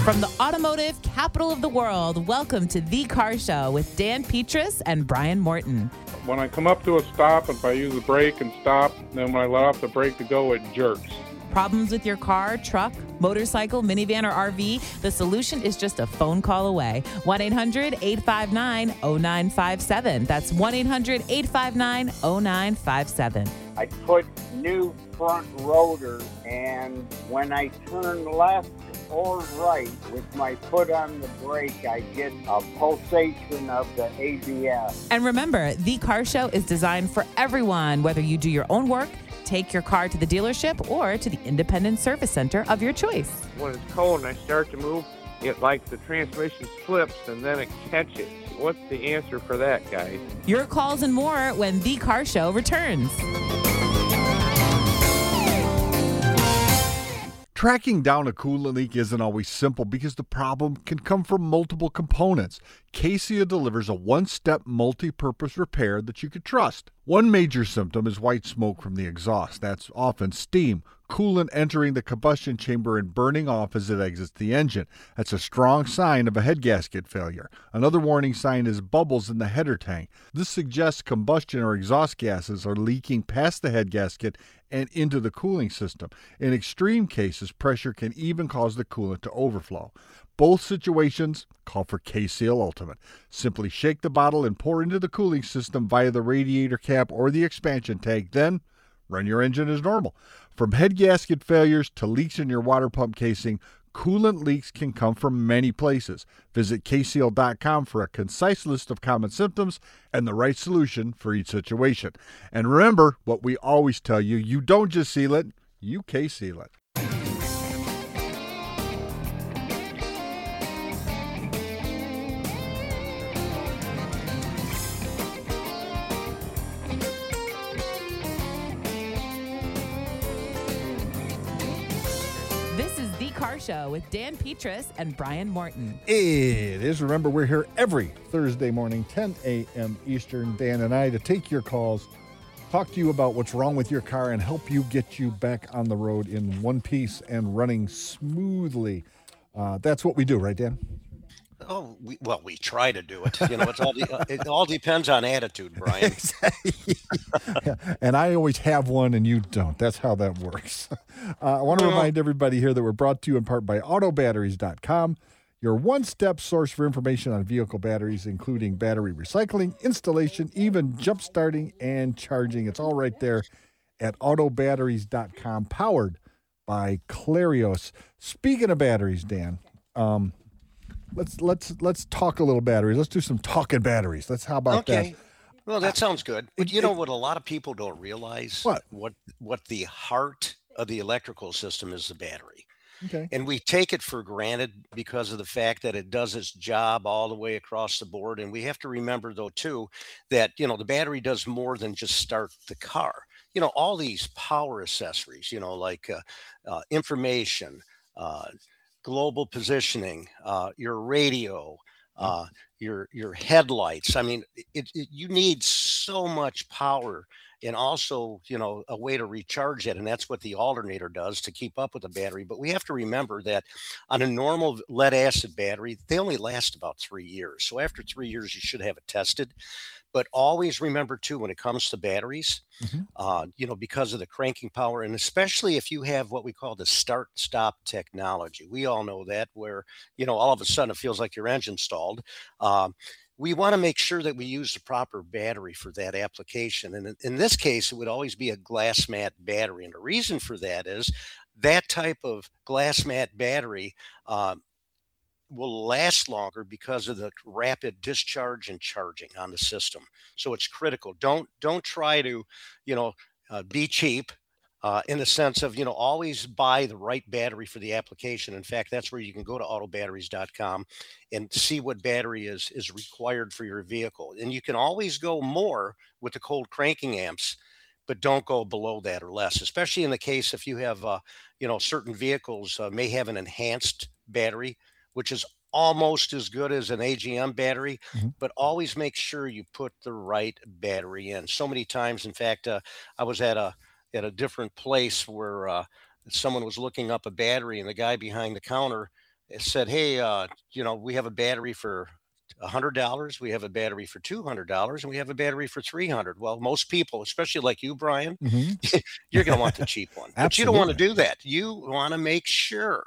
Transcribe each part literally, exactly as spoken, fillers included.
From the automotive capital of the world, welcome to The Car Show with Dan Petrus and Brian Morton. When I come up to a stop, if I use the brake and stop, then when I let off the brake to go, it jerks. Problems with your car, truck, motorcycle, minivan, or R V? The solution is just a phone call away. one eight hundred eight five nine oh nine five seven. That's one eight hundred eight five nine oh nine five seven. I put new front rotors, and when I turn left or right with my foot on the brake, I get a pulsation of the A B S. And remember, The Car Show is designed for everyone, whether you do your own work, take your car to the dealership, or to the independent service center of your choice. When it's cold and I start to move, it like the transmission slips and then it catches. What's the answer for that, guys? Your calls and more when The Car Show returns. Tracking down a coolant leak isn't always simple because the problem can come from multiple components. Cassia delivers a one-step multi-purpose repair that you can trust. One major symptom is white smoke from the exhaust. That's often steam, coolant entering the combustion chamber and burning off as it exits the engine. That's a strong sign of a head gasket failure. Another warning sign is bubbles in the header tank. This suggests combustion or exhaust gases are leaking past the head gasket and into the cooling system. In extreme cases, pressure can even cause the coolant to overflow. Both situations call for K-Seal Ultimate. Simply shake the bottle and pour into the cooling system via the radiator cap or the expansion tank, then run your engine as normal. From head gasket failures to leaks in your water pump casing, coolant leaks can come from many places. Visit K seal dot com for a concise list of common symptoms and the right solution for each situation. And remember what we always tell you, you don't just seal it, you K-Seal it. Car Show with Dan Petrus and Brian Morton. It is. Remember, we're here every Thursday morning, ten a.m. Eastern, Dan and I, to take your calls, talk to you about what's wrong with your car, and help you get you back on the road in one piece and running smoothly. Uh, that's what we do, right, Dan? Oh, we, well, we try to do it. You know, it's all de- it all depends on attitude, Brian. Yeah. And I always have one, and you don't. That's how that works. Uh, I want to remind everybody here that we're brought to you in part by auto batteries dot com, your one-step source for information on vehicle batteries, including battery recycling, installation, even jump-starting and charging. It's all right there at auto batteries dot com, powered by Clarios. Speaking of batteries, Dan, um, Let's let's let's talk a little batteries. Let's do some talking batteries. Let's how about okay. that? Well, that sounds good. But you know what a lot of people don't realize? What? What what the heart of the electrical system is the battery. Okay. And we take it for granted because of the fact that it does its job all the way across the board. And we have to remember, though, too, that, you know, the battery does more than just start the car. You know, all these power accessories, you know, like uh, uh, information, uh global positioning, uh, your radio, uh, your your headlights. I mean, it, it, you need so much power, and also, you know, a way to recharge it, and that's what the alternator does to keep up with the battery. But we have to remember that on a normal lead acid battery, they only last about three years. So after three years, you should have it tested. But always remember, too, when it comes to batteries, mm-hmm. uh, you know, because of the cranking power, and especially if you have what we call the start-stop technology. We all know that, where, you know, all of a sudden it feels like your engine's stalled. Um, we want to make sure that we use the proper battery for that application. And in, in this case, it would always be a glass mat battery. And the reason for that is that type of glass mat battery uh, will last longer because of the rapid discharge and charging on the system. So it's critical. Don't don't try to, you know, uh, be cheap uh, in the sense of, you know, always buy the right battery for the application. In fact, that's where you can go to auto batteries dot com and see what battery is is required for your vehicle. And you can always go more with the cold cranking amps, but don't go below that or less, especially in the case if you have, uh, you know, certain vehicles uh, may have an enhanced battery, which is almost as good as an A G M battery, mm-hmm. but always make sure you put the right battery in. So many times, in fact, uh, I was at a at a different place where uh, someone was looking up a battery, and the guy behind the counter said, hey, uh, you know, we have a battery for one hundred dollars, we have a battery for two hundred dollars, and we have a battery for three hundred dollars. Well, most people, especially like you, Brian, Mm-hmm. you're going to want the cheap one. But you don't want to Absolutely. do that. You want to make sure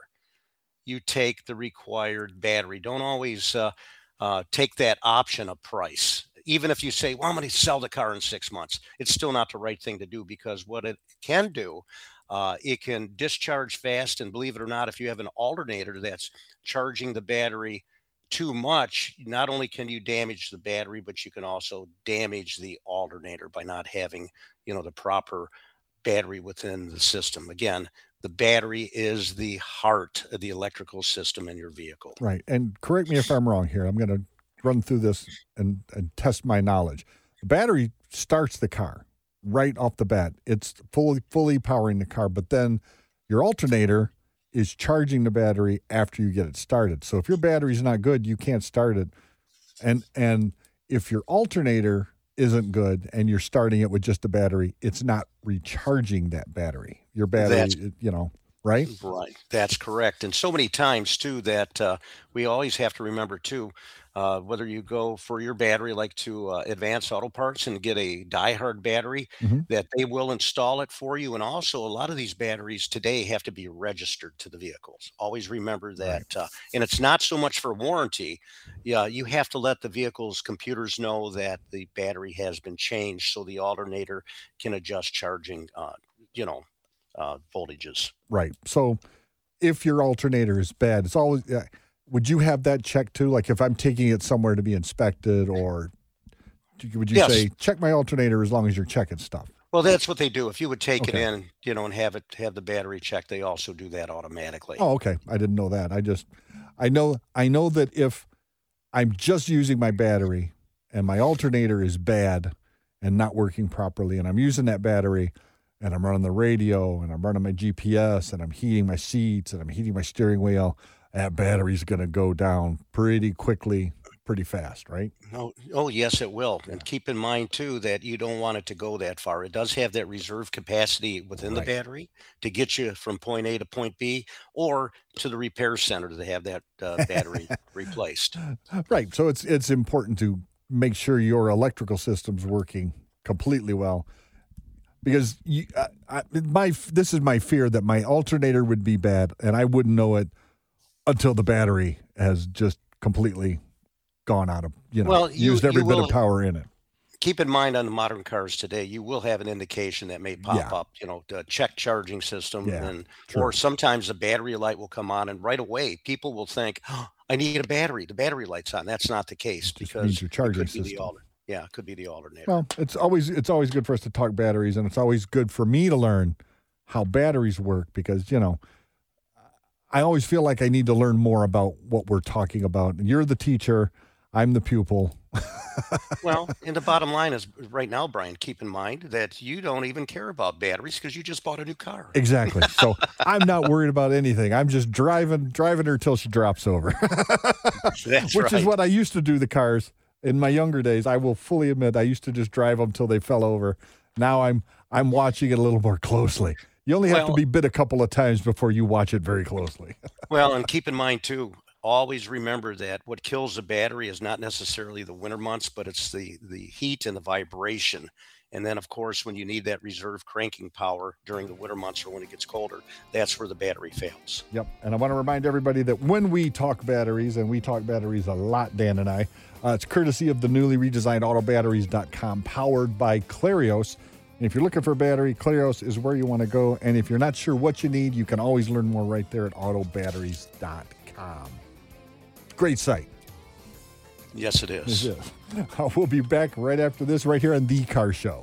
you take the required battery. Don't always uh, uh, take that option of price. Even if you say, well, I'm going to sell the car in six months, it's still not the right thing to do, because what it can do, uh, it can discharge fast. And believe it or not, if you have an alternator that's charging the battery too much, not only can you damage the battery, but you can also damage the alternator by not having, you know, the proper battery within the system. Again, the battery is the heart of the electrical system in your vehicle. Right. And correct me if I'm wrong here. I'm going to run through this and, and test my knowledge. The battery starts the car right off the bat. It's fully fully powering the car, but then your alternator is charging the battery after you get it started. So if your battery's not good, you can't start it. And and if your alternator isn't good and you're starting it with just a battery, it's not recharging that battery. Your battery, That's- you know, right? Right. That's correct. And so many times, too, that uh, we always have to remember, too, uh, whether you go for your battery, like to uh, Advanced Auto Parts and get a diehard battery, Mhm. that they will install it for you. And also, a lot of these batteries today have to be registered to the vehicles. Always remember that. Uh, and it's not so much for warranty. Yeah, you have to let the vehicle's computers know that the battery has been changed so the alternator can adjust charging, uh, you know, uh, voltages. Right. So if your alternator is bad, it's always, uh, would you have that checked too? Like if I'm taking it somewhere to be inspected, or do- would you Yes. say, check my alternator as long as you're checking stuff? Well, that's what they do. If you would take Okay. it in, you know, and have it have the battery checked, they also do that automatically. Oh, okay. I didn't know that. I just, I know, I know that if I'm just using my battery and my alternator is bad and not working properly, and I'm using that battery and I'm running the radio and I'm running my G P S and I'm heating my seats and I'm heating my steering wheel, that battery's going to go down pretty quickly, pretty fast, right? Oh, oh, yes, it will. And keep in mind, too, that you don't want it to go that far. It does have that reserve capacity within Right. the battery to get you from point A to point B, or to the repair center to have that uh, battery replaced. Right. So it's it's important to make sure your electrical system's working completely well, because you, I, I, my this is my fear that my alternator would be bad and I wouldn't know it until the battery has just completely gone out of, you know, Well, you- used every you bit will- of power in it. Keep in mind, on the modern cars today, you will have an indication that may pop Yeah. up, you know, the check charging system, Yeah, and true. or sometimes the battery light will come on, and right away people will think, oh, I need a battery. The battery light's on. That's not the case, Just because means your it charging could be the system. alter- yeah, it could be the alternator. Well, it's always it's always good for us to talk batteries, and it's always good for me to learn how batteries work, because, you know, I always feel like I need to learn more about what we're talking about. You're the teacher, I'm the pupil. Well, and the bottom line is right now, Brian, keep in mind that you don't even care about batteries because you just bought a new car. Exactly. So I'm not worried about anything. I'm just driving driving her till she drops over. That's Which right. is what I used to do the cars in my younger days. I will fully admit I used to just drive them till they fell over. Now I'm I'm watching it a little more closely. You only have to Well- be bit a couple of times before you watch it very closely. Well, and keep in mind too, always remember that what kills the battery is not necessarily the winter months, but it's the the heat and the vibration. And then, of course, when you need that reserve cranking power during the winter months or when it gets colder, that's where the battery fails. Yep. And I want to remind everybody that when we talk batteries, and we talk batteries a lot, Dan and I, uh, it's courtesy of the newly redesigned auto batteries dot com, powered by Clarios. And if you're looking for a battery, Clarios is where you want to go. And if you're not sure what you need, you can always learn more right there at auto batteries dot com. Great site. Yes, it is. It is. We'll be back right after this, right here on The Car Show.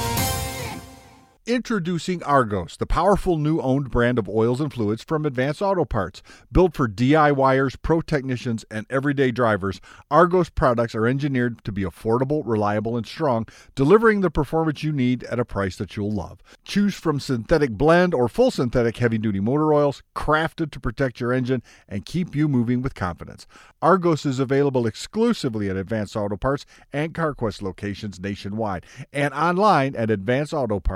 Introducing Argos, the powerful new owned brand of oils and fluids from Advanced Auto Parts. Built for DIYers, pro technicians, and everyday drivers, Argos products are engineered to be affordable, reliable, and strong, delivering the performance you need at a price that you'll love. Choose from synthetic blend or full synthetic heavy-duty motor oils, crafted to protect your engine and keep you moving with confidence. Argos is available exclusively at Advanced Auto Parts and CarQuest locations nationwide, and online at advanced auto parts dot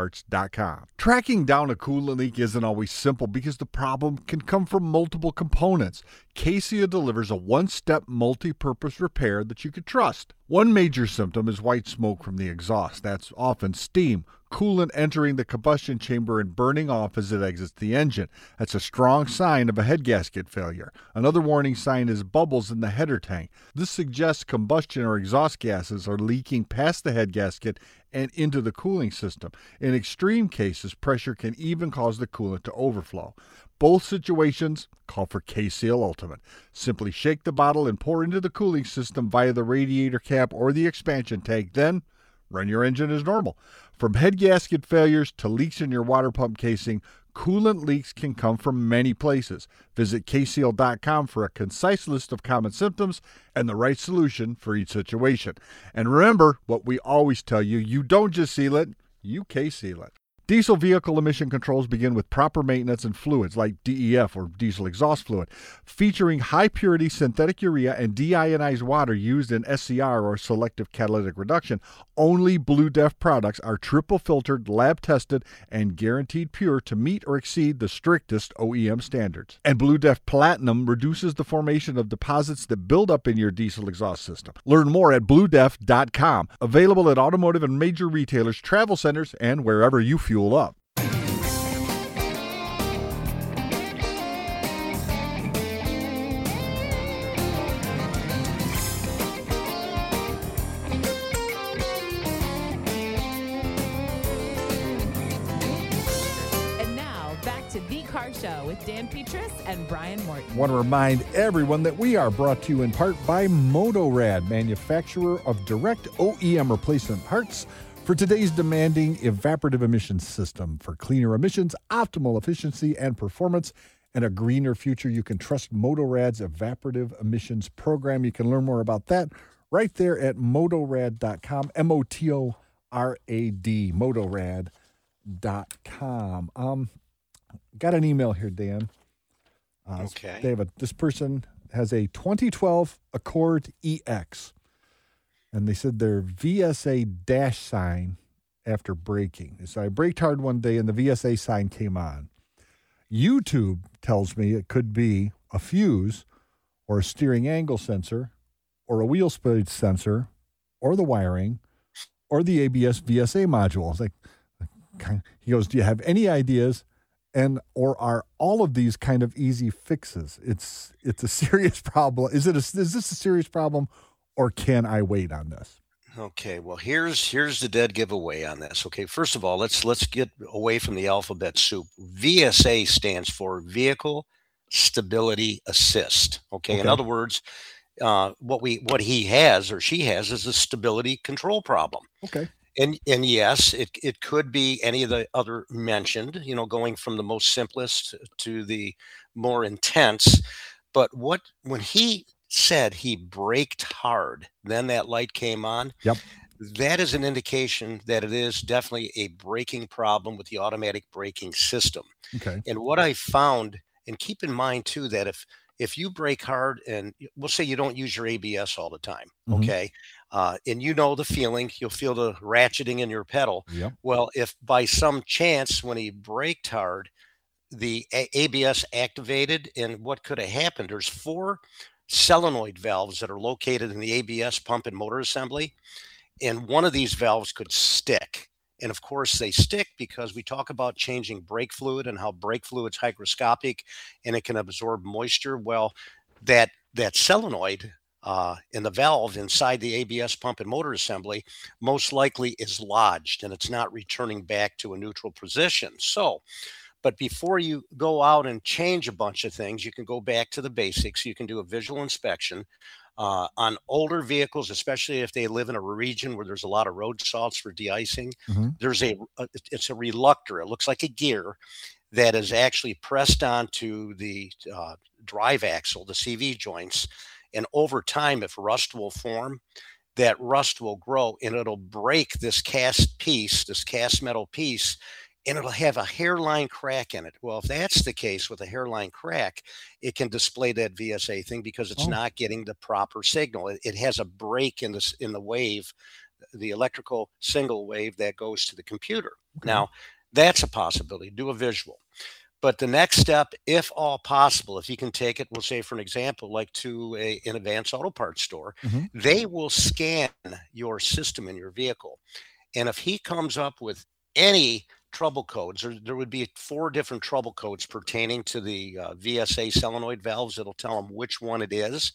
dot com. Tracking down a coolant leak isn't always simple because the problem can come from multiple components. Cassia delivers a one-step multi-purpose repair that you can trust. One major symptom is white smoke from the exhaust. That's often steam, coolant entering the combustion chamber and burning off as it exits the engine. That's a strong sign of a head gasket failure. Another warning sign is bubbles in the header tank. This suggests combustion or exhaust gases are leaking past the head gasket and into the cooling system. In extreme cases, pressure can even cause the coolant to overflow. Both situations call for K-Seal Ultimate. Simply shake the bottle and pour into the cooling system via the radiator cap or the expansion tank. Then run your engine as normal. From head gasket failures to leaks in your water pump casing, coolant leaks can come from many places. Visit K seal dot com for a concise list of common symptoms and the right solution for each situation. And remember what we always tell you, you don't just seal it, you K-Seal it. Diesel vehicle emission controls begin with proper maintenance and fluids like D E F or diesel exhaust fluid, featuring high-purity synthetic urea and deionized water used in S C R or selective catalytic reduction. Only Blue Def products are triple-filtered, lab-tested, and guaranteed pure to meet or exceed the strictest O E M standards. And Blue Def Platinum reduces the formation of deposits that build up in your diesel exhaust system. Learn more at blue def dot com. Available at automotive and major retailers, travel centers, and wherever you fuel up. And now, back to The Car Show with Dan Petras and Brian Morton. Want to remind everyone that we are brought to you in part by Motorad, manufacturer of direct O E M replacement parts for today's demanding evaporative emissions system. For cleaner emissions, optimal efficiency and performance, and a greener future, you can trust Motorad's evaporative emissions program. You can learn more about that right there at motorad dot com, M O T O R A D, motorad dot com. Um, got an email here, Dan. Uh, Okay. They have a, this person has a twenty twelve Accord E X. And they said their V S A dash sign after braking. So I braked hard one day and the V S A sign came on. YouTube tells me it could be a fuse or a steering angle sensor or a wheel speed sensor or the wiring or the A B S V S A module. I was like, he goes, do you have any ideas? And or are all of these kind of easy fixes? It's it's a serious problem. Is it a, is this a serious problem? Or can I wait on this? Okay, well here's here's the dead giveaway on this. Okay, first of all, let's let's get away from the alphabet soup. V S A stands for Vehicle Stability Assist. Okay, Okay. in other words, uh, what we what he has or she has is a stability control problem. Okay. And and yes, it it could be any of the other mentioned. You know, going from the most simplest to the more intense. But what when he said he braked hard, then that light came on. Yep. That is an indication that it is definitely a braking problem with the automatic braking system. Okay. And what I found, and keep in mind too, that if if you brake hard and we'll say you don't use your A B S all the time, Mhm. okay, uh, and you know the feeling, you'll feel the ratcheting in your pedal. Yep. Well, if by some chance when he braked hard, the A- ABS activated, and what could have happened? There's four solenoid valves that are located in the A B S pump and motor assembly, and one of these valves could stick. And of course, they stick because we talk about changing brake fluid and how brake fluid's hygroscopic and it can absorb moisture. Well, that that solenoid uh, in the valve inside the A B S pump and motor assembly most likely is lodged and it's not returning back to a neutral position. So, but before you go out and change a bunch of things, you can go back to the basics. You can do a visual inspection. Uh, on older vehicles, especially if they live in a region where there's a lot of road salts for de-icing, Mhm. there's a, a it's a reluctor. It looks like a gear that is actually pressed onto the uh, drive axle, the C V joints, and over time, if rust will form, that rust will grow and it'll break this cast piece, this cast metal piece, and it'll have a hairline crack in it. Well, if that's the case with a hairline crack, it can display that V S A thing because it's Oh. not getting the proper signal. It, it has a break in the in the wave, the electrical single wave that goes to the computer. Okay. Now, That's a possibility. Do a visual. But the next step, if all possible, if you can take it, we'll say for an example, like to a, an Advance Auto Parts store, Mhm. they will scan your system in your vehicle. And if he comes up with any trouble codes, there, there would be four different trouble codes pertaining to the uh, V S A solenoid valves. It'll tell them which one it is.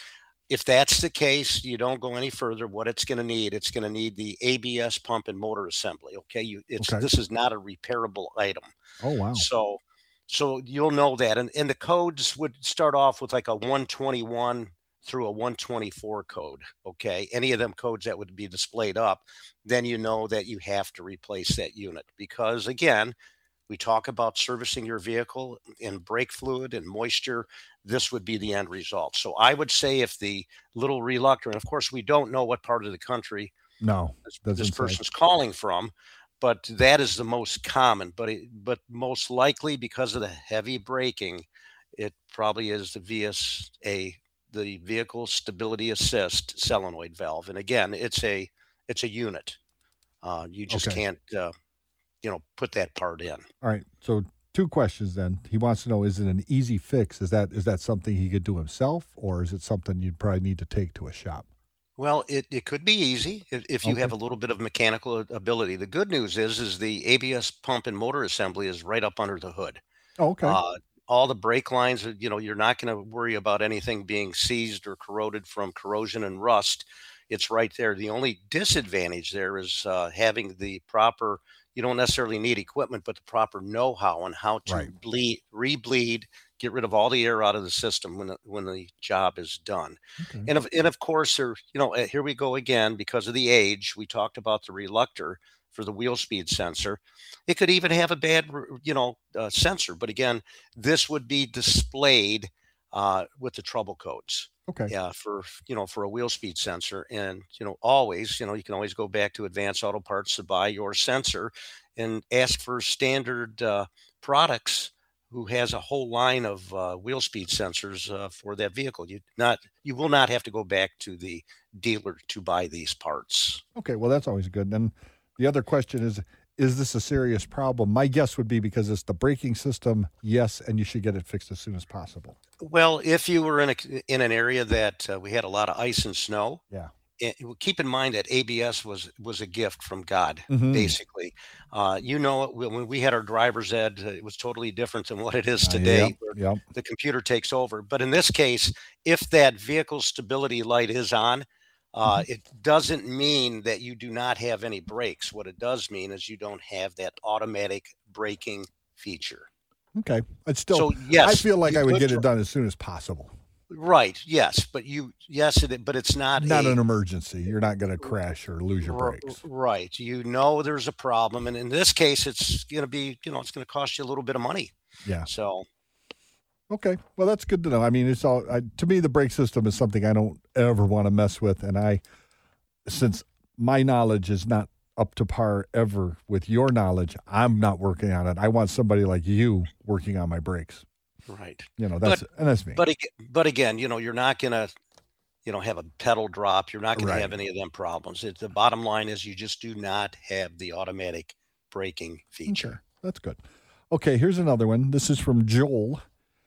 If that's the case, you don't go any further. What it's going to need, it's going to need the A B S pump and motor assembly. Okay, you, it's Okay. this is not a repairable item. Oh, wow. So, so you'll know that, and and the codes would start off with like a one twenty-one through a one twenty-four code. Okay, any of them codes that would be displayed up, then you know that you have to replace that unit, because again, we talk about servicing your vehicle and brake fluid and moisture. This would be the end result. So I would say if the little reluctor, and of course we don't know what part of the country No, this, doesn't this say. person's calling from, but that is the most common. But it, but most likely because of the heavy braking, it probably is the V S A, the Vehicle Stability Assist solenoid valve. And again, it's a it's a unit. Uh, you just Okay. can't uh, you know put that part in. All right. So two questions then. He wants to know, is it an easy fix? Is that is that something he could do himself, or is it something you'd probably need to take to a shop? Well, it, it could be easy if, if you Okay. have a little bit of mechanical a- ability. The good news is is the A B S pump and motor assembly is right up under the hood. Oh, okay. Uh, all the brake lines, are- you know, you're not going to worry about anything being seized or corroded from corrosion and rust. It's right there. The only disadvantage there is uh, having the proper, you don't necessarily need equipment, but the proper know-how on how to Right. bleed, re-bleed, get rid of all the air out of the system when the, when the job is done. Okay. And of, and of course, there, you know, uh, here we go again, because of the age, we talked about the reluctor for the wheel speed sensor. It could even have a bad, r- you know, uh, sensor. But again, this would be displayed uh, with the trouble codes. Okay. Yeah, for, you know, for a wheel speed sensor. And, you know, always, you know, you can always go back to Advanced Auto Parts to buy your sensor and ask for standard uh, products who has a whole line of uh, wheel speed sensors uh, for that vehicle. You not you will not have to go back to the dealer to buy these parts. Okay. Well, that's always good. Then the other question is, is this a serious problem? My guess would be because it's the braking system, yes, and you should get it fixed as soon as possible. Well, if you were in a in an area that uh, we had a lot of ice and snow, Yeah. it, keep in mind that A B S was was a gift from God, Mhm. basically. Uh, you know, when when we had our driver's ed, uh, it was totally different than what it is Uh, today, yep, where yep. the computer takes over. But in this case, if that vehicle stability light is on, uh, Mm-hmm. it doesn't mean that you do not have any brakes. What it does mean is you don't have that automatic braking feature. Okay. It's still, So yes, I feel like you I would could get try- it done as soon as possible. Right. Yes, but you yes, it, but it's not Not a, an emergency. You're not going to crash or lose your R- brakes. Right. You know there's a problem, and in this case, it's going to be, you know, it's going to cost you a little bit of money. Yeah. So Okay. Well, that's good to know. I mean, it's all, I, to me, the brake system is something I don't ever want to mess with. And I, since my knowledge is not up to par ever with your knowledge, I'm not working on it. I want somebody like you working on my brakes. right. You know, that's, and that's me. But ag- but again, you know, you're not going to, you know, have a pedal drop. You're not going Right. to have any of them problems. It, the bottom line is you just do not have the automatic braking feature. Okay, that's good. Okay, here's another one. This is from Joel.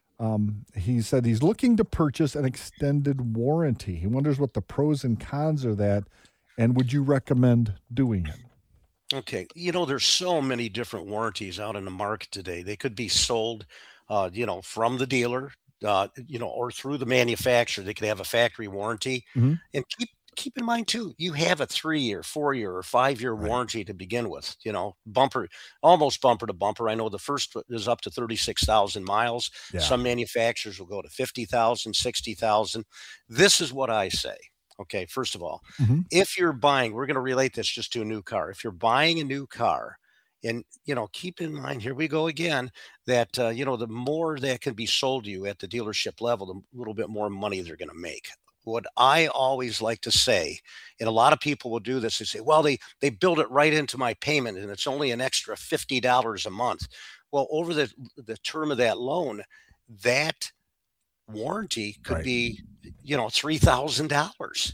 Um, he said he's looking to purchase an extended warranty. He wonders what the pros and cons are that, and would you recommend doing it? Okay. You know, there's so many different warranties out in the market today. They could be sold, uh, you know, from the dealer, uh, you know, or through the manufacturer. They could have a factory warranty. Mhm. And keep keep in mind too, you have a three-year, four-year, or five-year Right. warranty to begin with. You know, bumper, almost bumper to bumper. I know the first is up to thirty-six thousand miles. Yeah. Some manufacturers will go to fifty thousand, sixty thousand. This is what I say. Okay, first of all, Mhm. if you're buying, we're going to relate this just to a new car. If you're buying a new car, and you know, keep in mind, here we go again, that uh, you know, the more that can be sold to you at the dealership level, the little bit more money they're going to make. What I always like to say, and a lot of people will do this, they say, well, they they build it right into my payment, and it's only an extra fifty dollars a month. Well, over the the term of that loan, that warranty could Right. be, you know, three thousand dollars.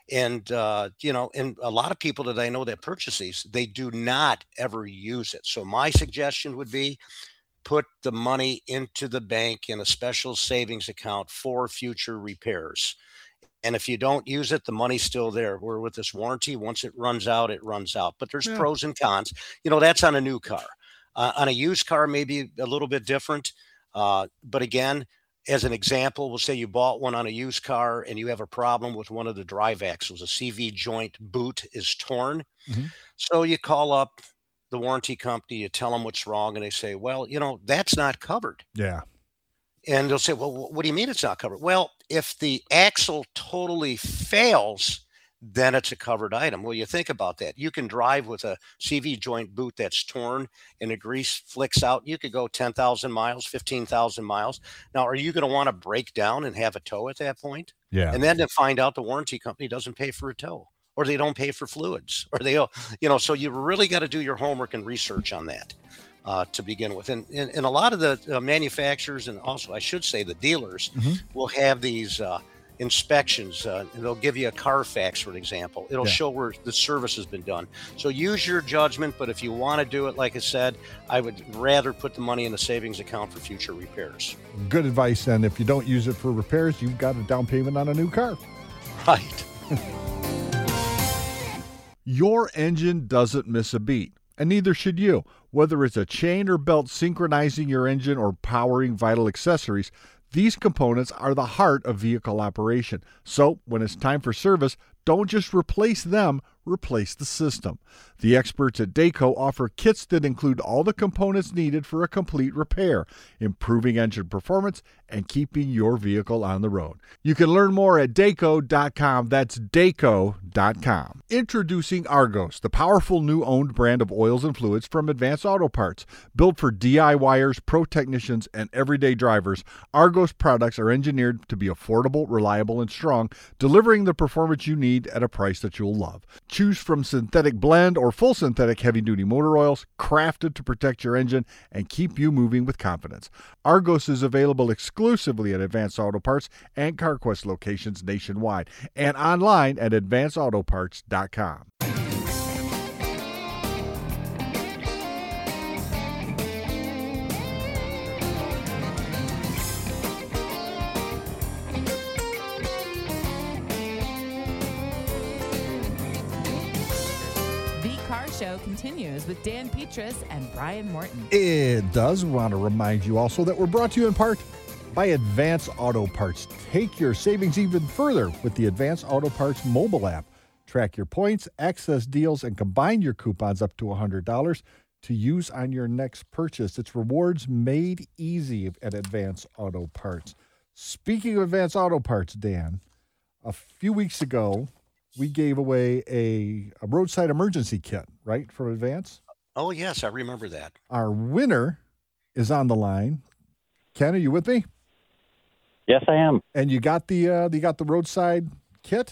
And, uh, you know, and a lot of people that I know that purchase these, they do not ever use it. So my suggestion would be put the money into the bank in a special savings account for future repairs. And if you don't use it, the money's still there. Where with this warranty, once it runs out, it runs out. But there's Yeah. pros and cons. You know, that's on a new car. Uh, on a used car, maybe a little bit different. Uh, but again, as an example, we'll say you bought one on a used car and you have a problem with one of the drive axles. A C V joint boot is torn. Mhm. So you call up the warranty company, you tell them what's wrong, and they say, well, you know, that's not covered. Yeah. And they'll say, well, wh- what do you mean it's not covered? Well, if the axle totally fails, then it's a covered item. Well, you think about that. You can drive with a C V joint boot that's torn and the grease flicks out. You could go ten thousand miles, fifteen thousand miles. Now, are you going to want to break down and have a tow at that point? Yeah. And then to find out the warranty company doesn't pay for a tow, or they don't pay for fluids, or they, you know, so you really got to do your homework and research on that uh, to begin with. And, and, and a lot of the uh, manufacturers, and also I should say the dealers, Mhm. will have these uh, inspections, uh, and they'll give you a Carfax, for an example. It'll Yeah. show where the service has been done. So use your judgment, but if you want to do it, like I said, I would rather put the money in a savings account for future repairs. Good advice. And if you don't use it for repairs, you've got a down payment on a new car. Right. Your engine doesn't miss a beat, and neither should you. Whether it's a chain or belt synchronizing your engine or powering vital accessories, these components are the heart of vehicle operation. So when it's time for service, don't just replace them, replace the system. The experts at Dayco offer kits that include all the components needed for a complete repair, improving engine performance and keeping your vehicle on the road. You can learn more at Dayco dot com. That's Dayco dot com. Introducing Argos, the powerful new owned brand of oils and fluids from Advanced Auto Parts. Built for DIYers, pro technicians, and everyday drivers, Argos products are engineered to be affordable, reliable, and strong, delivering the performance you need at a price that you'll love. Choose from synthetic blend or full synthetic heavy-duty motor oils, crafted to protect your engine and keep you moving with confidence. Argos is available exclusively at Advanced Auto Parts and CarQuest locations nationwide, and online at advanced auto parts dot com. The Car Show continues with Dan Petras and Brian Morton. It does want to remind you also that we're brought to you in part by Advanced Auto Parts. Take your savings even further with the Advanced Auto Parts mobile app. Track your points, access deals, and combine your coupons up to one hundred dollars to use on your next purchase. It's rewards made easy at Advanced Auto Parts. Speaking of Advanced Auto Parts, Dan, a few weeks ago, we gave away a, a roadside emergency kit, right, from Advance? Oh, yes, I remember that. Our winner is on the line. Ken, are you with me? Yes, I am. And you got the uh, you got the roadside kit?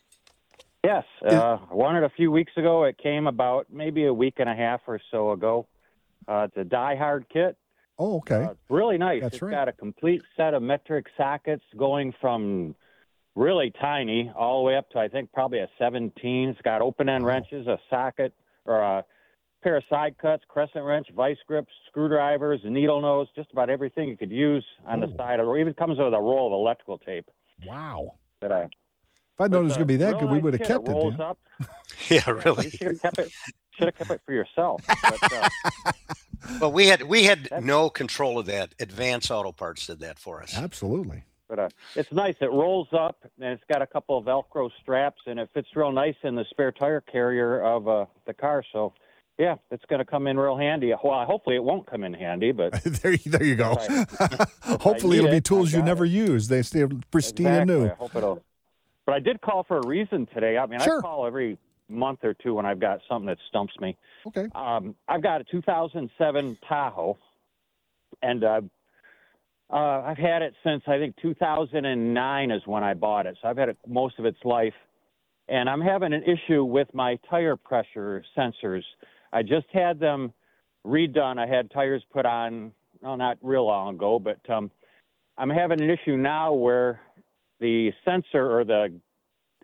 Yes, uh, I won it a few weeks ago. It came about maybe a week and a half or so ago. Uh, it's a die-hard kit. Oh, okay. Uh, it's really nice. That's It's right. got a complete set of metric sockets going from really tiny all the way up to, I think, probably a seventeen. It's got open-end wrenches, a socket, or a pair of side cuts, crescent wrench, vice grips, screwdrivers, a needle nose, just about everything you could use on the side of it. It even comes with a roll of electrical tape. Wow. That I, If I'd known it was It's going to be a that real good, we nice would have kit. kept It it. rolls Dan. up. Yeah, You really. should have kept it. Should have kept it for yourself. But, uh, But we had we had That's- no control of that. Advanced Auto Parts did that for us. Absolutely. but uh, it's nice. It rolls up, and it's got a couple of Velcro straps, and it fits real nice in the spare tire carrier of uh, the car. So, yeah, it's going to come in real handy. Well, hopefully it won't come in handy, but there, you- there you go. Right. Hopefully I need it'll be it, tools I you got never it. use. They stay pristine exactly. and new. I hope it'll. But I did call for a reason today. I mean, Sure. I call every month or two when I've got something that stumps me. Okay. Um, I've got a two thousand seven Tahoe, and uh, uh, I've had it since I think two thousand nine is when I bought it. So I've had it most of its life, and I'm having an issue with my tire pressure sensors. I just had them redone. I had tires put on, well, not real long ago, but um, I'm having an issue now where the sensor or the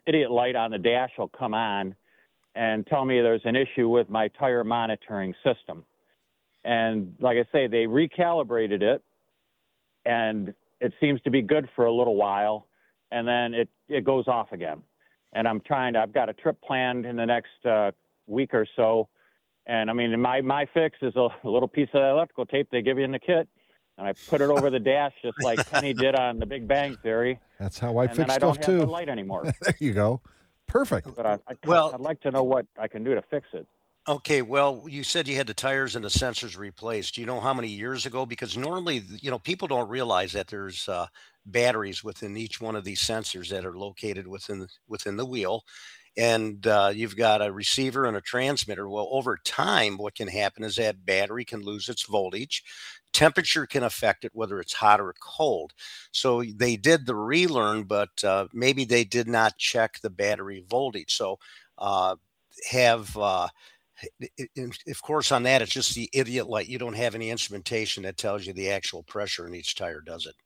idiot light on the dash will come on and tell me there's an issue with my tire monitoring system. And like I say, they recalibrated it, and it seems to be good for a little while, and then it, it goes off again. And I'm trying to, I've got a trip planned in the next uh, week or so. And I mean, my, my fix is a, a little piece of electrical tape they give you in the kit. And I put it over the dash just like Penny did on The Big Bang Theory. That's how I and fix then I stuff don't too. have the light anymore. There you go. Perfect. But I, I, Well- I'd like to know what I can do to fix it. Okay, well, you said you had the tires and the sensors replaced. Do you know how many years ago? Because normally, you know, people don't realize that there's uh, batteries within each one of these sensors that are located within within the wheel, and uh, you've got a receiver and a transmitter. Well, over time, what can happen is that battery can lose its voltage. Temperature can affect it, whether it's hot or cold. So they did the relearn, but uh, maybe they did not check the battery voltage. So uh, have uh, of course, on that, it's just the idiot light. You don't have any instrumentation that tells you the actual pressure in each tire, does it?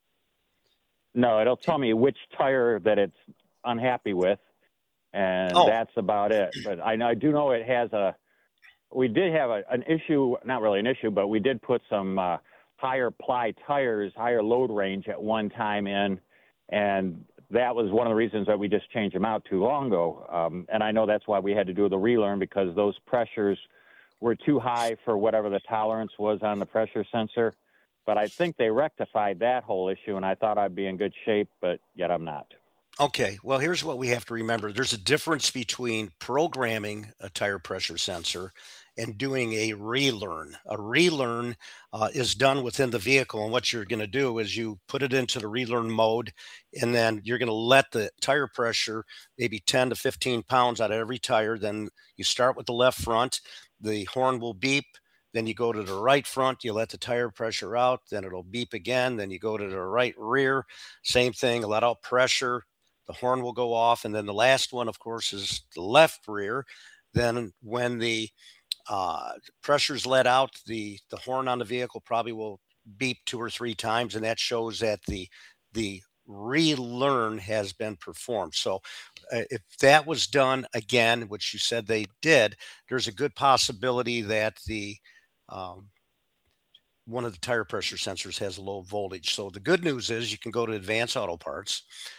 No, it'll tell me which tire that it's unhappy with, and Oh. that's about it. But I, know- I do know it has a. We did have a, an issue, not really an issue, but we did put some uh, higher ply tires, higher load range at one time in, and that was one of the reasons that we just changed them out too long ago. Um, and I know that's why we had to do the relearn, because those pressures were too high for whatever the tolerance was on the pressure sensor. But I think they rectified that whole issue, and I thought I'd be in good shape, but yet I'm not. Okay, well, here's what we have to remember. There's a difference between programming a tire pressure sensor and doing a relearn. A relearn uh, is done within the vehicle, and what you're going to do is you put it into the relearn mode, and then you're going to let the tire pressure, maybe ten to fifteen pounds out of every tire. Then you start with the left front, the horn will beep. Then you go to the right front, you let the tire pressure out, then it'll beep again. Then you go to the right rear, same thing, let out pressure, the horn will go off. And then the last one, of course, is the left rear. Then when the uh, pressure's let out, the, the horn on the vehicle probably will beep two or three times, and that shows that the, the relearn has been performed. So uh, if that was done again, which you said they did, there's a good possibility that the um, one of the tire pressure sensors has low voltage. So the good news is you can go to Advance Auto Parts,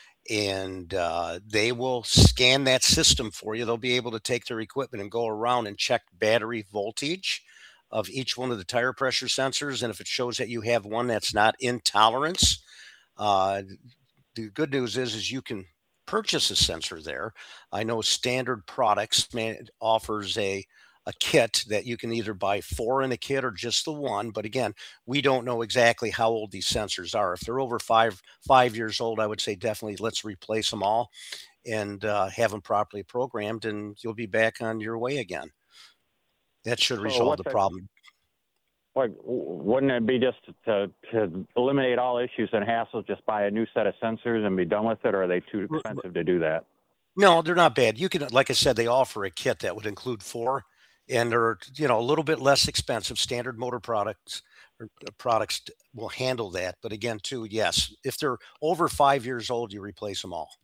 and uh, they will scan that system for you. They'll be able to take their equipment and go around and check battery voltage of each one of the tire pressure sensors. And if it shows that you have one that's not in tolerance, uh, the good news is, is you can purchase a sensor there. I know Standard Products man, offers a a kit that you can either buy four in a kit or just the one. But again, we don't know exactly how old these sensors are. If they're over five five years old, I would say definitely let's replace them all and uh, have them properly programmed, and you'll be back on your way again. That should So resolve what's the that- problem. Like, wouldn't it be just to, to eliminate all issues and hassles, just buy a new set of sensors and be done with it, or are they too expensive to do that? No, they're not bad. You can, like I said, they offer a kit that would include four, and they're, you know, a little bit less expensive. Standard Motor Products or products will handle that. But again, too, yes, if they're over five years old, you replace them all.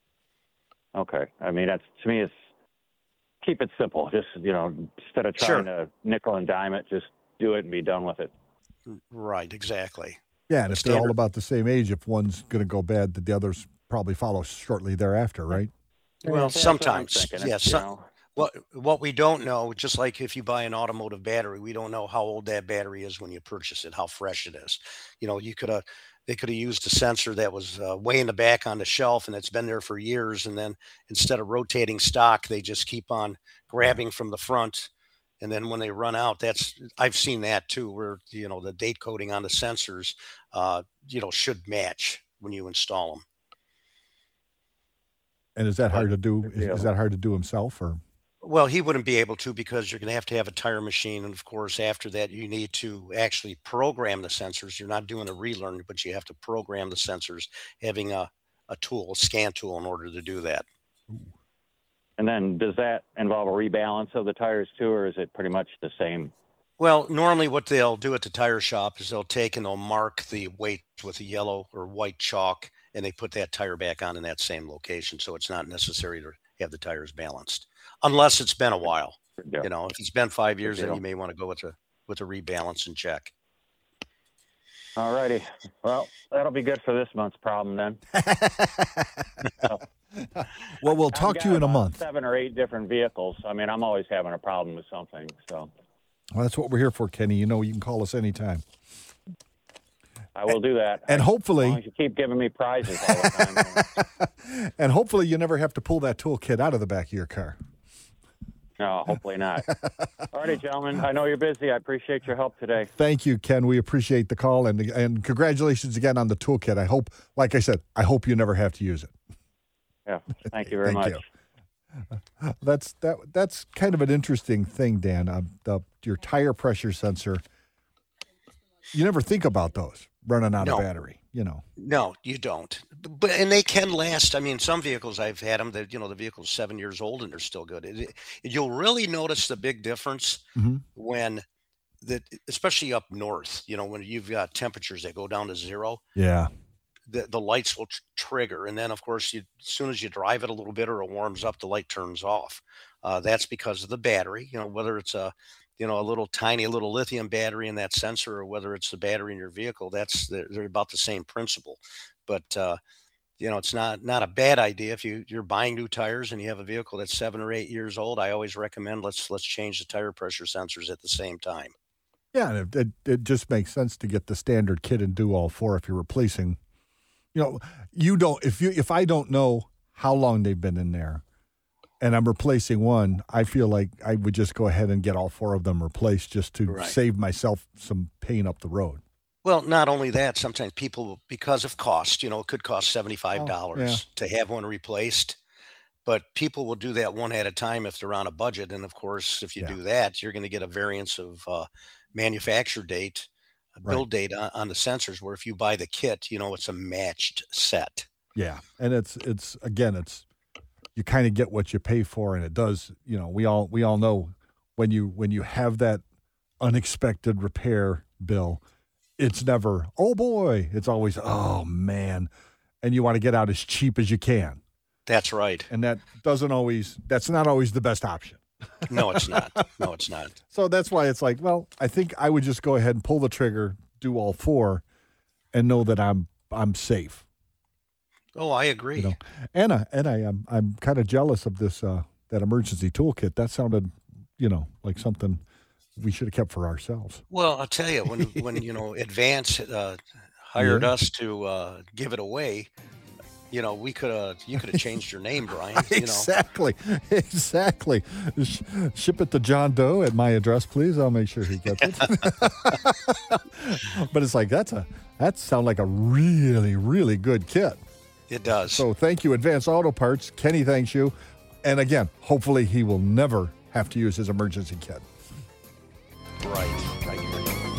Okay. I mean, that's, to me, it's keep it simple. Just, you know, instead of Sure. trying to nickel and dime it, just do it and be done with it. Right, exactly. Yeah, and if they're all Standard- about the same age, if one's going to go bad, the others probably follow shortly thereafter, right? Well, That's what I'm sometimes, thinking. yes. You some- know, What what we don't know, just like if you buy an automotive battery, we don't know how old that battery is when you purchase it, how fresh it is. You know, you could have they could have used a sensor that was uh, way in the back on the shelf and it's been there for years, and then instead of rotating stock, they just keep on grabbing from the front, and then when they run out, that's I've seen that too, where you know the date coding on the sensors, uh, you know, should match when you install them. And is that hard to do? Is, Yeah. is that hard to do himself, or? Well, he wouldn't be able to, because you're going to have to have a tire machine. And of course, after that, you need to actually program the sensors. You're not doing a relearn, but you have to program the sensors, having a, a tool, a scan tool, in order to do that. and then does that involve a rebalance of the tires too, or is it pretty much the same? Well, normally what they'll do at the tire shop is they'll take and they'll mark the weight with a yellow or white chalk, and they put that tire back on in that same location. So it's not necessary to have the tires balanced unless it's been a while. Yeah. You know, if it's been five years, then deal. you may want to go with a with a rebalance and check. All righty. Well, that'll be good for this month's problem then. Well, we'll talk I've to you got in a about month. Seven or eight different vehicles. I mean, I'm always having a problem with something. So Well, that's what we're here for, Kenny. You know, you can call us anytime. I will do that. And As hopefully, long as you keep giving me prizes all the time. and hopefully you never have to pull that toolkit out of the back of your car. No, hopefully not. All righty, gentlemen. I know you're busy. I appreciate your help today. Thank you, Ken. We appreciate the call, and and congratulations again on the toolkit. I hope, like I said, I hope you never have to use it. Yeah. Thank you very Thank much. you. That's that. That's kind of an interesting thing, Dan. Uh, the your tire pressure sensor. You never think about those running out No. of battery. You know. No, you don't. But and they can last. I mean, some vehicles I've had them that you know the vehicle's seven years old and they're still good. It, it- you'll really notice the big difference Mhm. when that, especially up north. You know, when you've got temperatures that go down to zero, Yeah. the the lights will tr- trigger, and then of course, you, as soon as you drive it a little bit or it warms up, the light turns off. Uh, that's because of the battery. You know, whether it's a you know a little tiny little lithium battery in that sensor, or whether it's the battery in your vehicle, that's they're, they're about the same principle. But uh, you know, it's not not a bad idea if you you're buying new tires and you have a vehicle that's seven or eight years old. I always recommend let's let's change the tire pressure sensors at the same time. Yeah, and it, it, it just makes sense to get the standard kit and do all four if you're replacing. You know, you don't if you if I don't know how long they've been in there, and I'm replacing one, I feel like I would just go ahead and get all four of them replaced just to Right. save myself some pain up the road. Well, not only that, sometimes people, because of cost, you know, it could cost seventy-five dollars Oh, to have one replaced, but people will do that one at a time if they're on a budget. And of course, if you Yeah. do that, you're going to get a variance of uh, manufacture date, a Right. build date on, on the sensors, where if you buy the kit, you know, it's a matched set. Yeah, and it's it's again, it's you kind of get what you pay for, and it does. You know, we all we all know when you when you have that unexpected repair bill, it's never oh boy, it's always oh man, and you want to get out as cheap as you can, That's right. and that doesn't always that's not always the best option. No, it's not. No, it's not. So that's why it's like, well, I think I would just go ahead and pull the trigger, do all four, and know that I'm I'm safe. Oh, I agree. You know, and I, and I am I'm kind of jealous of this uh, that emergency toolkit. That sounded, you know, like something we should have kept for ourselves. Well, I'll tell you, when when you know Advance uh, hired Yeah. us to uh, give it away, you know, we could have you could have changed your name, Brian. You know, Exactly, exactly. Sh- ship it to John Doe at my address, please. I'll make sure he gets it. But it's like that's a that sounds like a really really good kit. it does. So thank you, Advance Auto Parts. Kenny thanks you, and again, hopefully he will never have to use his emergency kit. Right. I agree.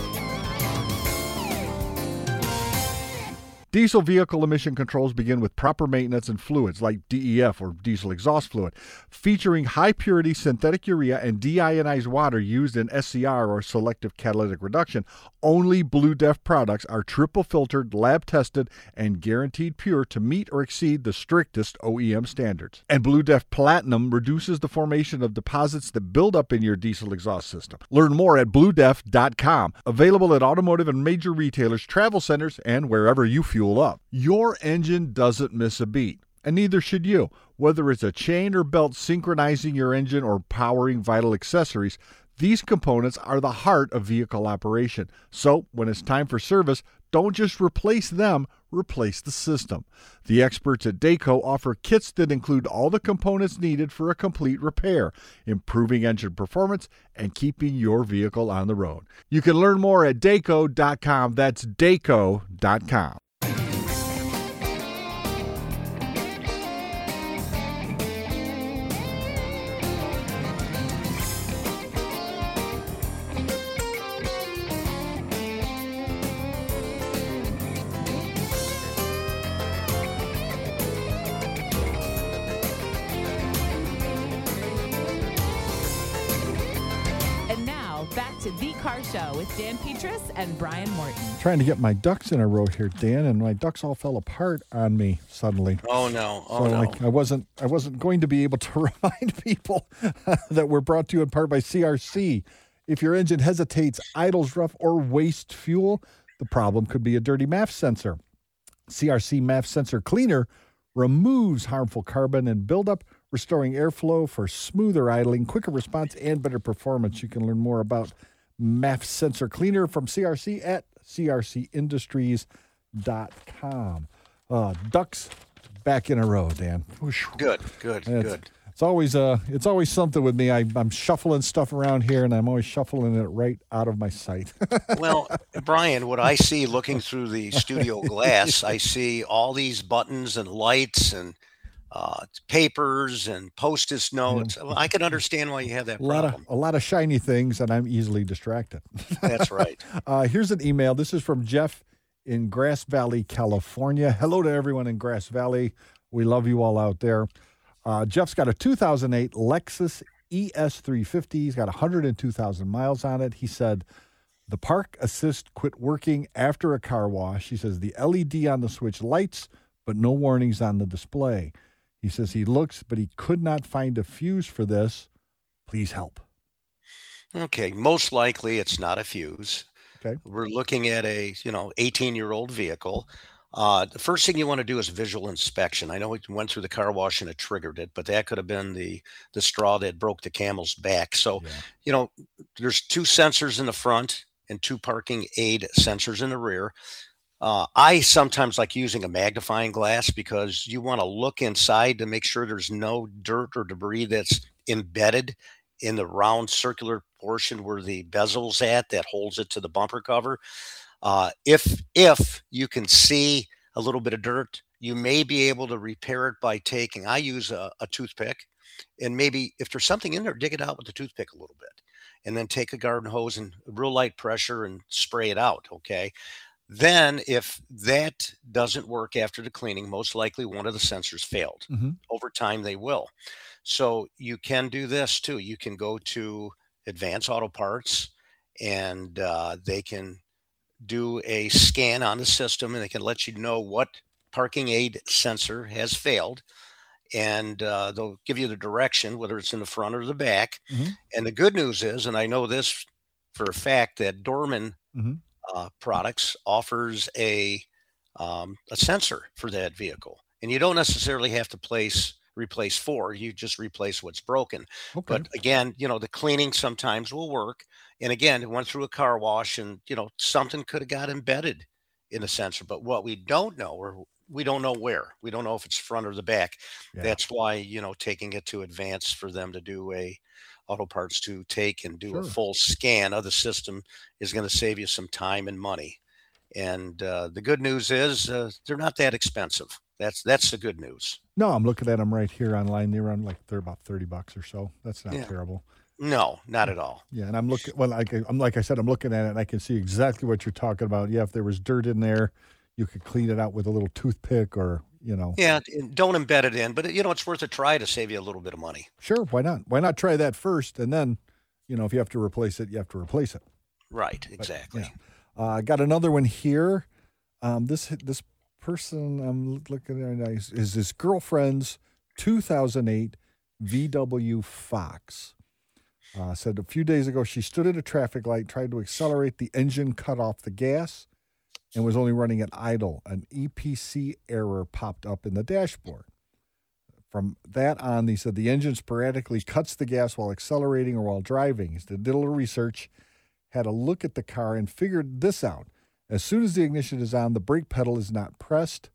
Diesel vehicle emission controls begin with proper maintenance and fluids like D E F or diesel exhaust fluid, featuring high-purity synthetic urea and deionized water used in S C R or selective catalytic reduction. Only Blue Def products are triple filtered, lab tested, and guaranteed pure to meet or exceed the strictest O E M standards. And Blue Def Platinum reduces the formation of deposits that build up in your diesel exhaust system. Learn more at blue def dot com. Available at automotive and major retailers, travel centers, and wherever you fuel up. Your engine doesn't miss a beat, and neither should you. Whether it's a chain or belt synchronizing your engine or powering vital accessories, these components are the heart of vehicle operation. So, when it's time for service, don't just replace them, replace the system. The experts at Dayco offer kits that include all the components needed for a complete repair, improving engine performance and keeping your vehicle on the road. You can learn more at Dayco dot com. That's Dayco dot com. And now back to to The Car Show with Dan Petras and Brian Morton. Trying to get my ducks in a row here, Dan, and my ducks all fell apart on me suddenly. Oh no! Oh so, no! Like, I wasn't, I wasn't going to be able to remind people that we're brought to you in part by C R C. If your engine hesitates, idles rough, or wastes fuel, the problem could be a dirty M A F sensor. C R C M A F Sensor Cleaner removes harmful carbon and buildup, restoring airflow for smoother idling, quicker response, and better performance. You can learn more about M A F Sensor Cleaner from C R C at c r c industries dot com. Uh, ducks back in a row, Dan. Whoosh. Good, good, it's, good. It's always uh, it's always something with me. I, I'm shuffling stuff around here, and I'm always shuffling it right out of my sight. Well, Brian, what I see looking through the studio glass, I see all these buttons and lights and uh, papers and post-it notes. Yeah. I can understand why you have that a lot problem. Of, a lot of shiny things, and I'm easily distracted. That's right. uh, here's an email. This is from Jeff in Grass Valley, California. Hello to everyone in Grass Valley. We love you all out there. Uh, Jeff's got a two thousand eight Lexus E S three fifty. He's got one hundred two thousand miles on it. He said, the park assist quit working after a car wash. He says, the L E D on the switch lights, but no warnings on the display. He says he looks, but he could not find a fuse for this. Please help. Okay, most likely it's not a fuse. Okay. We're looking at a, you know, eighteen-year-old vehicle. Uh, the first thing you want to do is visual inspection. I know it went through the car wash and it triggered it, but that could have been the the straw that broke the camel's back. So, yeah. you know, there's two sensors in the front and two parking aid sensors in the rear. Uh, I sometimes like using a magnifying glass because you want to look inside to make sure there's no dirt or debris that's embedded in the round circular portion where the bezel's at that holds it to the bumper cover. Uh, if if you can see a little bit of dirt, you may be able to repair it by taking, I use a, a toothpick, and maybe if there's something in there, dig it out with the toothpick a little bit, and then take a garden hose and real light pressure and spray it out, okay? Then if that doesn't work after the cleaning, most likely one of the sensors failed. Mm-hmm. Over time, they will. So you can do this too. You can go to Advanced Auto Parts, and uh, they can do a scan on the system, and they can let you know what parking aid sensor has failed, and uh, they'll give you the direction, whether it's in the front or the back. Mm-hmm. And the good news is, and I know this for a fact, that Dorman mm-hmm. uh, Products offers a um, a sensor for that vehicle, and you don't necessarily have to place replace four. You just replace what's broken. Okay. But again, you know, the cleaning sometimes will work. And again, it went through a car wash, and, you know, something could have got embedded in the sensor. But what we don't know, or we don't know where, we don't know if it's front or the back. Yeah. That's why, you know, taking it to Advance for them to do a auto parts to take and do sure. a full scan of the system is going to save you some time and money. And uh, the good news is uh, they're not that expensive. That's that's the good news. No, I'm looking at them right here online. They run like they're about thirty bucks or so. That's not yeah. terrible. No, not at all. Yeah, and I'm looking. Well, like I'm like I said, I'm looking at it, and I can see exactly what you're talking about. Yeah, if there was dirt in there, you could clean it out with a little toothpick, or you know. Yeah, don't embed it in, but you know it's worth a try to save you a little bit of money. Sure, why not? Why not try that first, and then, you know, if you have to replace it, you have to replace it. Right. Exactly. But, yeah. uh, I got another one here. Um, this this person I'm looking at is, is his girlfriend's two thousand eight V W Fox. Uh, said a few days ago she stood at a traffic light, tried to accelerate, the engine cut off the gas, and was only running at idle. An E P C error popped up in the dashboard. From that on, he said the engine sporadically cuts the gas while accelerating or while driving. He did a little research, had a look at the car, and figured this out. As soon as the ignition is on, the brake pedal is not pressed.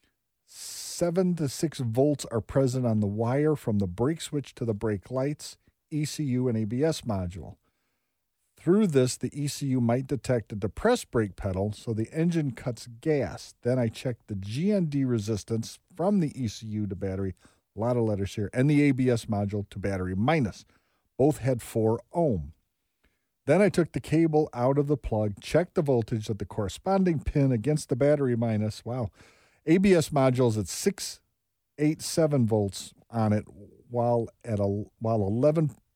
Seven to six volts are present on the wire from the brake switch to the brake lights, E C U, and A B S module. Through this, the E C U might detect a depressed brake pedal, so the engine cuts gas. Then I checked the G N D resistance from the E C U to battery, a lot of letters here, and the A B S module to battery minus. Both had four ohm. Then I took the cable out of the plug, checked the voltage at the corresponding pin against the battery minus. Wow. A B S modules at six eighty-seven volts on it, while at a while eleven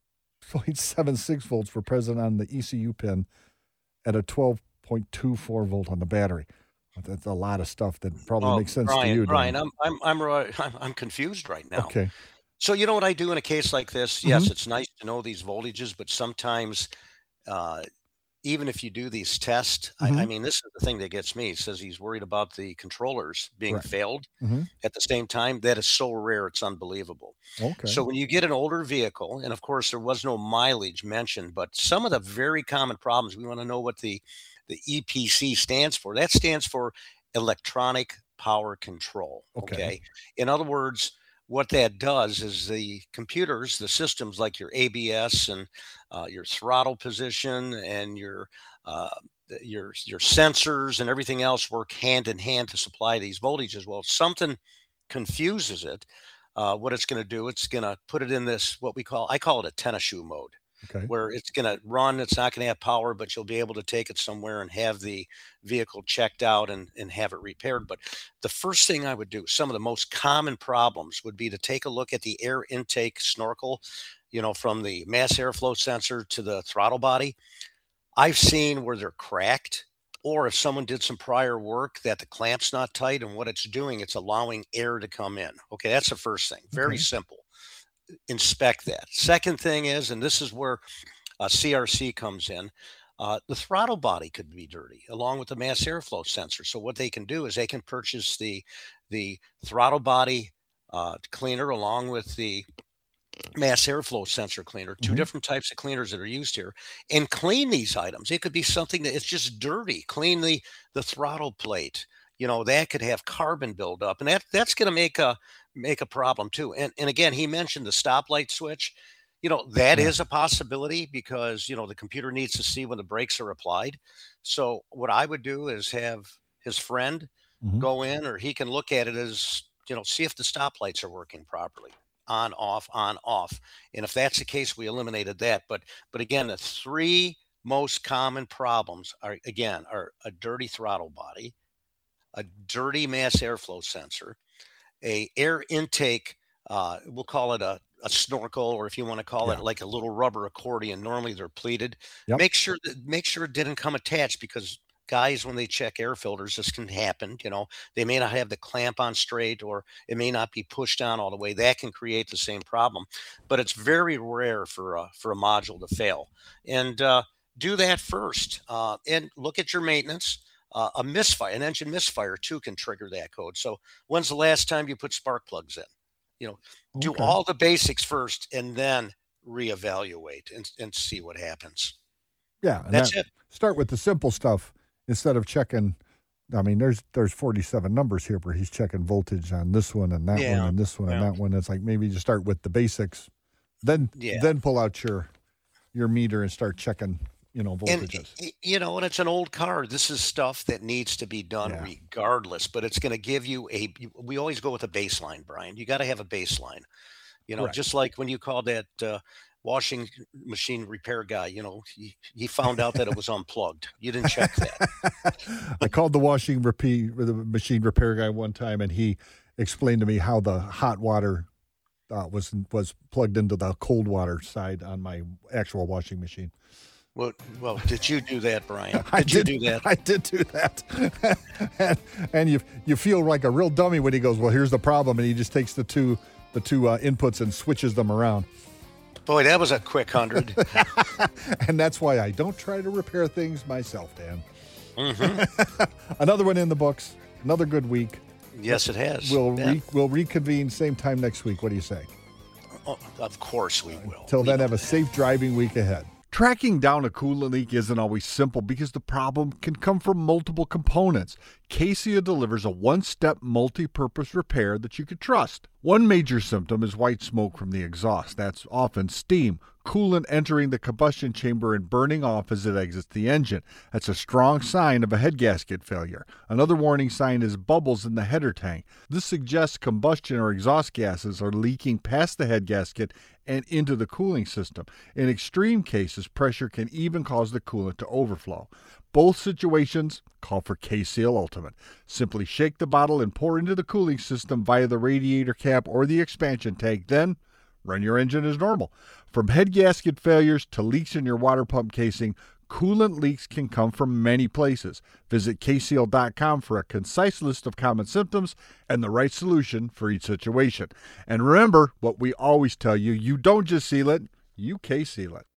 point seven six volts were present on the E C U pin at a twelve point two four volt on the battery. That's a lot of stuff that probably Oh, makes sense Brian, to you, Brian, Dan. I'm I'm I'm ri- I'm I'm confused right now. Okay. So you know what I do in a case like this? Yes, Mhm. it's nice to know these voltages, but sometimes, uh, even if you do these tests, I, I Mhm. mean, this is the thing that gets me. He says he's worried about the controllers being Right. failed hmm at the same time. That is so rare; it's unbelievable. Okay. So when you get an older vehicle, and of course there was no mileage mentioned, but some of the very common problems, we want to know what the the E P C stands for. That stands for electronic power control. Okay. Okay. In other words, what that does is the computers, the systems like your A B S and uh, your throttle position and your uh, th- your your sensors and everything else work hand in hand to supply these voltages. Well, if something confuses it, uh, what it's going to do, it's going to put it in this what we call I call it a tennis shoe mode, Okay. where it's going to run. It's not going to have power, but you'll be able to take it somewhere and have the vehicle checked out and, and have it repaired. But the first thing I would do, some of the most common problems would be to take a look at the air intake snorkel, you know, from the mass airflow sensor to the throttle body. I've seen where they're cracked, or if someone did some prior work that the clamp's not tight, and what it's doing, it's allowing air to come in. Okay, that's the first thing. Very Okay. simple. Inspect that. Second thing is, and this is where uh, C R C comes in, uh, the throttle body could be dirty along with the mass airflow sensor. So what they can do is they can purchase the the throttle body uh, cleaner along with the mass airflow sensor cleaner, two Mhm. different types of cleaners that are used here, and clean these items. It could be something that it's just dirty. Clean the the throttle plate. You know, that could have carbon buildup, and that that's going to make a make a problem too. And and again, he mentioned the stoplight switch. You know, that Yeah. is a possibility because you know the computer needs to see when the brakes are applied. So what I would do is have his friend Mhm. go in, or he can look at it as you know, see if the stoplights are working properly, on, off, on, off. And if that's the case, we eliminated that. But but again, the three most common problems are again are a dirty throttle body, a dirty mass airflow sensor, a air intake. Uh, we'll call it a, a snorkel, or if you want to call Yeah. it like a little rubber accordion. Normally they're pleated. Yep. Make sure that make sure it didn't come attached, because guys, when they check air filters, this can happen. You know, they may not have the clamp on straight, or it may not be pushed down all the way. That can create the same problem. But it's very rare for a, for a module to fail. And uh, do that first, uh, and look at your maintenance. Uh, a misfire, an engine misfire too, can trigger that code. So when's the last time you put spark plugs in? You know, do Okay. all the basics first and then reevaluate and, and see what happens. Yeah. And That's that- it. Start with the simple stuff instead of checking. I mean, there's there's forty-seven numbers here where he's checking voltage on this one and that Yeah. one and this one and Yeah. that one. It's like maybe you start with the basics, then Yeah. then pull out your your meter and start checking, you know, And voltages. y- you know, and it's an old car. This is stuff that needs to be done Yeah. regardless, but it's going to give you a. We always go with a baseline, Brian. You got to have a baseline. You know, Right. just like when you called that uh, washing machine repair guy. You know, he, he found out that it was unplugged. You didn't check that. I called the washing repeat the machine repair guy one time, and he explained to me how the hot water uh, was was plugged into the cold water side on my actual washing machine. Well, well, did you do that, Brian? I Did you do that? I did do that. and, and you you feel like a real dummy when he goes, "Well, here's the problem," and he just takes the two the two uh, inputs and switches them around. Boy, that was a quick hundred. And that's why I don't try to repair things myself, Dan. Mm-hmm. Another one in the books. Another good week. Yes, it has. We'll Yeah. re- we'll reconvene same time next week. What do you say? Oh, of course we will. Till We then, know have a that. safe driving week ahead. Tracking down a coolant leak isn't always simple because the problem can come from multiple components. Cassia delivers a one-step multi-purpose repair that you can trust. One major symptom is white smoke from the exhaust. That's often steam, coolant entering the combustion chamber and burning off as it exits the engine. That's a strong sign of a head gasket failure. Another warning sign is bubbles in the header tank. This suggests combustion or exhaust gases are leaking past the head gasket and into the cooling system. In extreme cases, pressure can even cause the coolant to overflow. Both situations call for K-Seal Ultimate. Simply shake the bottle and pour into the cooling system via the radiator cap or the expansion tank, then run your engine as normal. From head gasket failures to leaks in your water pump casing, coolant leaks can come from many places. Visit K seal dot com for a concise list of common symptoms and the right solution for each situation. And remember what we always tell you, you don't just seal it, you K-seal it.